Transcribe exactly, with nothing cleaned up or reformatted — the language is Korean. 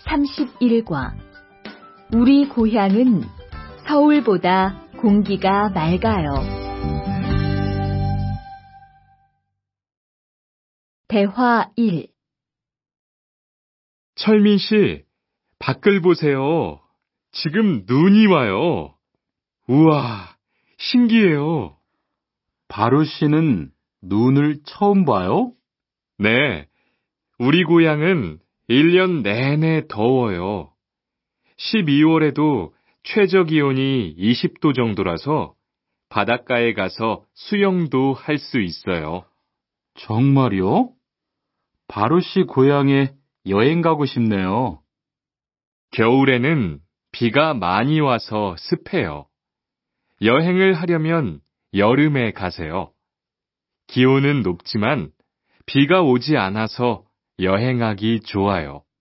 삼십일과 우리 고향은 서울보다 공기가 맑아요. 대화 일. 철민 씨, 밖을 보세요. 지금 눈이 와요. 우와, 신기해요. 바로 씨는 눈을 처음 봐요? 네, 우리 고향은 일 년 내내 더워요. 십이월에도 최저 기온이 이십 도 정도라서 바닷가에 가서 수영도 할 수 있어요. 정말요? 바로 씨 고향에 여행 가고 싶네요. 겨울에는 비가 많이 와서 습해요. 여행을 하려면 여름에 가세요. 기온은 높지만 비가 오지 않아서 여행하기 좋아요.